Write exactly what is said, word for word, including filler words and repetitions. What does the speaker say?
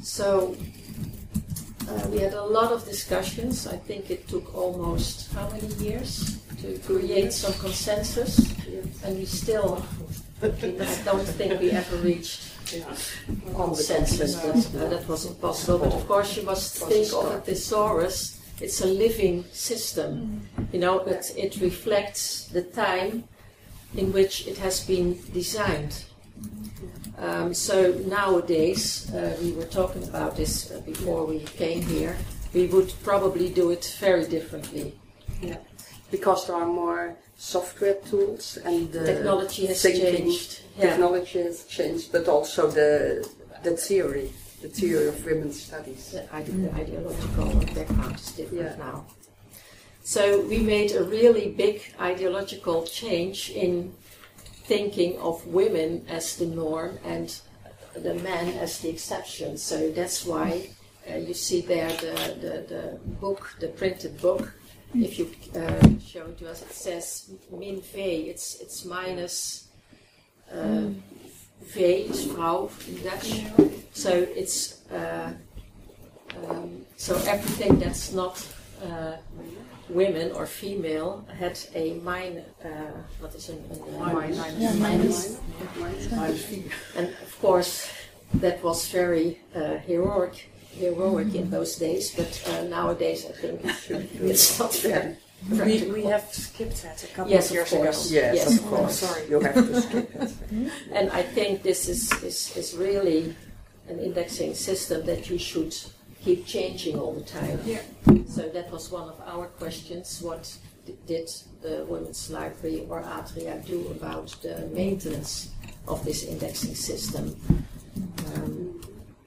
So uh, we had a lot of discussions. I think it took almost how many years to create some consensus, and we still, I don't think we ever reached consensus, but uh, that was impossible. But of course, you must think of a thesaurus. It's a living system, you know. It, it reflects the time in which it has been designed. Um, so nowadays, uh, we were talking about this uh, before we came here, we would probably do it very differently. Yeah, because there are more software tools and the technology has thinking, changed. Yeah. Technology has changed, but also the the theory, the theory of women's studies. The, ide- the ideological background is different Yeah. now. So we made a really big ideological change in thinking of women as the norm and the men as the exception. So that's why uh, you see there the, the, the book, the printed book. If you uh, show it to us, it says min V. It's it's minus uh, V is vrouw in Dutch. So it's uh, um, so everything that's not uh, women or female had a minus. Uh, what is a, a, a minus? Yeah, minus. Minus. And of course, that was very uh, heroic, heroic in those days. But uh, nowadays, I think it's not very. We, we have skipped that a couple Yes, of years of course. ago. Yes, Yes, of course. Sorry. You have to skip it. And I think this is, is, is really an indexing system that you should keep changing all the time. Yeah. So that was one of our questions. What d- did the Women's Library or Atria do about the maintenance of this indexing system?